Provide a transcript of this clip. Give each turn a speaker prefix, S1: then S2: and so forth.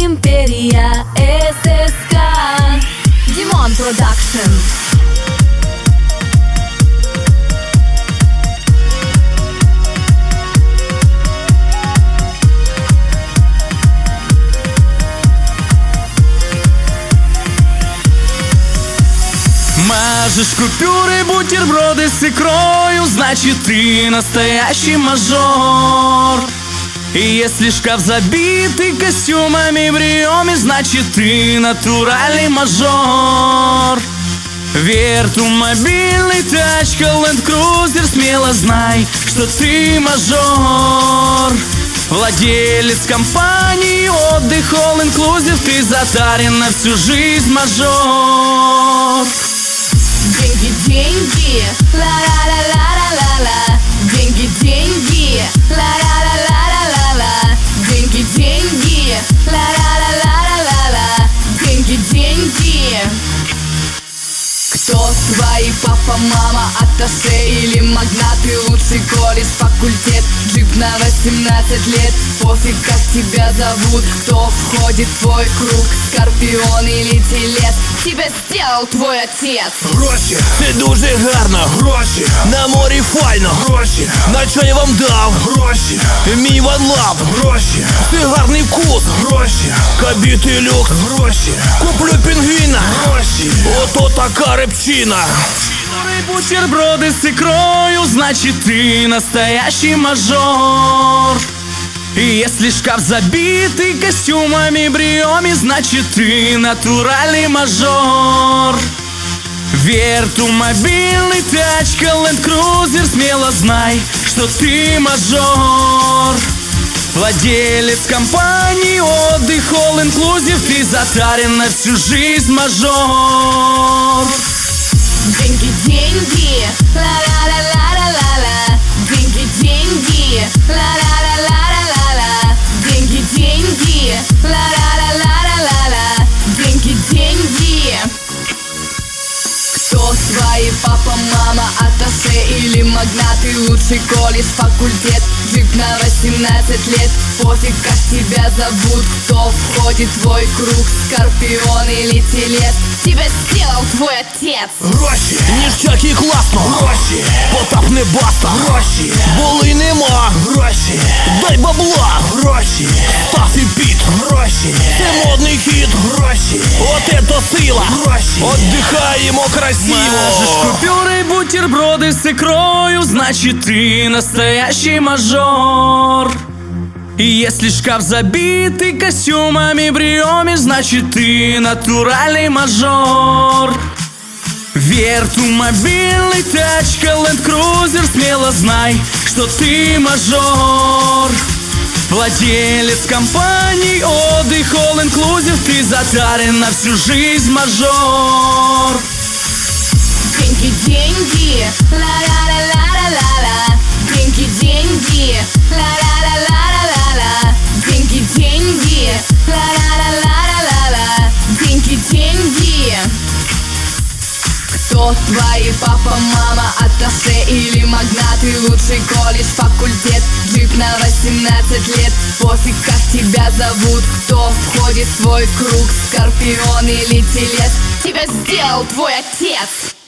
S1: Империя ССК, Димон Продакшн.
S2: Мажешь купюры, бутерброды с икрою, значит ты настоящий мажор. И если шкаф забитый костюмами и бриоми, значит ты натуральный мажор. Вертумобильный, тачка, Land Cruiser, смело знай, что ты мажор. Владелец компании отдых All Inclusive, ты затарен на всю жизнь мажор.
S1: Деньги, деньги, ла-ла-ла-ла-ла-ла. Деньги, деньги, ла-ла-ла-ла-ла-ла. Деньги, деньги, ла-ла-ла-ла-ла-ла. Деньги, деньги. Кто твои папа, мама, атташе или магнаты? Лучший колледж, факультет, джип на 18 лет. Пофиг, как тебя зовут, кто входит в твой круг, скорпион или телец. Тебя сделал твой отец.
S3: Гроші, це дуже гарно. Гроші, на морі файно. Гроші, на що я вам дав? Гроші, мій One Love. Гроші, це гарний вкус. Гроші, кабіти люкс. Гроші, куплю пінгвіна. Гроші, ото така репчина.
S2: Бутерброды с икрою, значит ты настоящий мажор. И если шкаф забитый костюмами и бриоми, значит ты натуральный мажор. Вертумобильный, тачка, Land Cruiser, смело знай, что ты мажор. Владелец компании отдых All Inclusive, ты затарен на всю жизнь мажор.
S1: Деньги, деньги, ла-ла-ла-ла-ла-ла. Деньги, деньги, ла-ла-ла-ла-ла-ла. Деньги, деньги, ла-ла-ла-ла-ла-ла. Деньги, деньги. Кто твои папа, мама, атташе или магнаты? Лучший колледж, факультет, джип на 18 лет. Пофиг, как тебя зовут, кто входит в твой круг, скорпион или телец. Тебя сделал твой отец.
S3: Гроші, ніштяк і класно. Гроші, Потап не баста. Гроші, були нема. Гроші, дай бабла. Гроші, Став і Піт. Гроші, це модний хіт. Гроші, от ето сила. Гроші, отдихаємо красиво.
S2: Мажешь купюры, бутерброды с икрою, значит ты настоящий мажор. И если шкаф забитый костюмами и бриоми, значит ты натуральный мажор. Вертумобильный, тачка, Land Cruiser, смело знай, что ты мажор. Владелец компании отдых All Inclusive, ты затарен на всю жизнь мажор.
S1: Деньги, деньги, ла-ла-ла-ла-ла-ла. Деньги, деньги, ла-ла-ла-ла-ла-ла. Деньги, деньги, ла-ла-ла-ла-ла-ла. Деньги, деньги. Кто твои папа, мама, атташе или магнаты? Лучший колледж, факультет, джип на 18 лет. Пофиг, как тебя зовут, кто входит в твой круг, скорпион или телец. Тебя сделал твой отец.